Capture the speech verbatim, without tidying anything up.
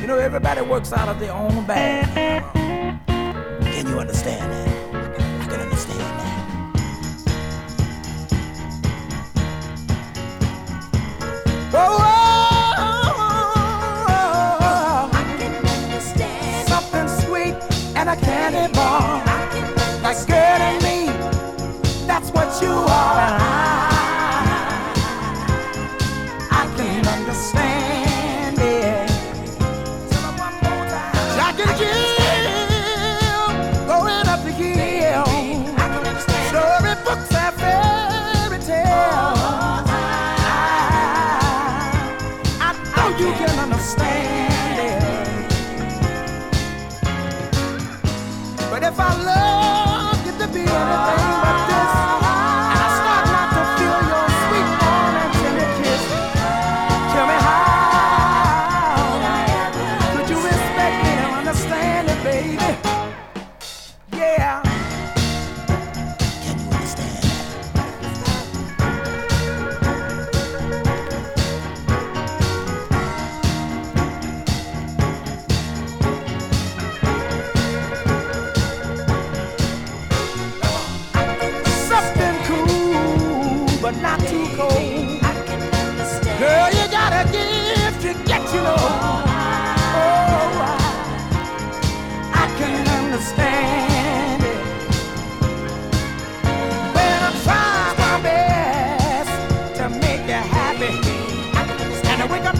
know, everybody works out of their own bag. Can you understand that? I can understand that. Whoa, whoa, I can understand something sweet and a candy bar. Like girl and me, that's what you are. I can understand it. Jack and Jill going up the hill. Story books and fairy tales. I know you can understand it. But if I love you to be anything but this, and I start not to feel your sweet warm and tender kiss, tell me how could you respect me and understand it, baby? Yeah. Can you understand that? Something cool, but not too cold. Girl, you got a gift to get, you know. Oh, I, I can understand it. When I try my best to make you happy, and I wake up